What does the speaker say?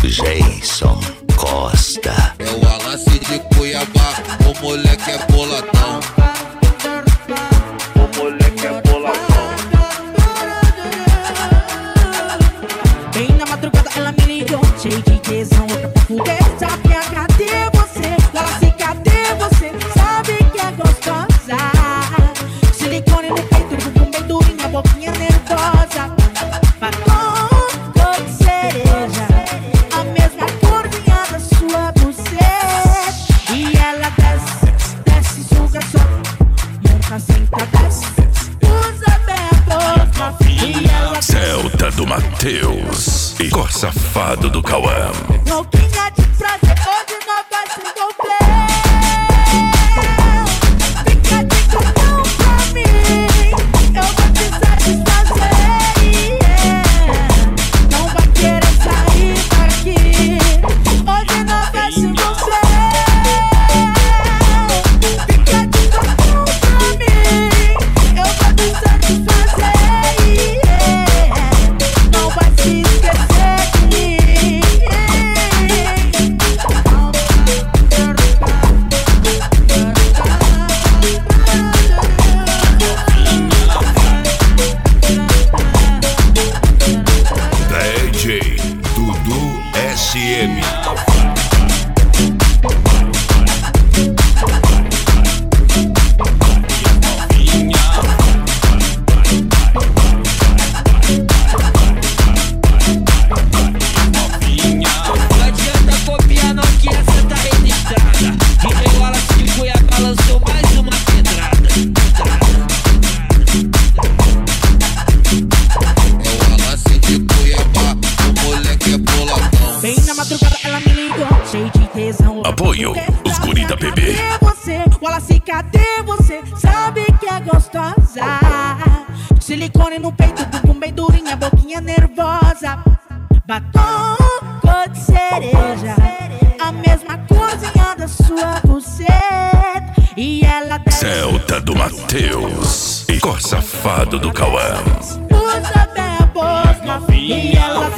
Jason Costa. É o Alassi de Cuiabá, o moleque é boladão. O moleque é boladão. Bem na madrugada ela me ligou, cheio de tesão, louca pra fuder. Sabe cadê você? Alassi, cadê você? Sabe que é gostosa. Silicone no peito, bumbum bem durinho, boquinha nervosa. Batom cor de cereja, a mesma corzinha da sua buceta. E ela desce, desce, suga só, monta, senta, desce, usa bem a boca. E ela Celta do Matheus e Cor Safado do Cauã. louquinha de prazer, hoje não vai se envolver. Fica de cordão pra mim, eu vou te satisfazer, yeah. Não vai querer sair daqui, hoje não vai se envolver. Fica de cordão pra mim, eu vou te satisfazer, yeah. Não vai se esquecer de mim. DJ Dudu SM. Não adianta copiar, não, que essa tá registrada. DJ Alassi de Cuiabá lançou mais uma pedrada. É o Alassi de Cuiabá, o moleque é boladão. Bem na madrugada ela me ligou, cheio de tesão. Apoio, os guri da PB. Cadê você? Alassi, cadê você? Sabe que é gostosa. Silicone no peito, bumbum bem durinha, boquinha nervosa. Batom cor de cereja, a mesma corzinha da sua buceta. E ela desce, Celta do Matheus e Cor Safado do Cauã. usa bem a boca. E ela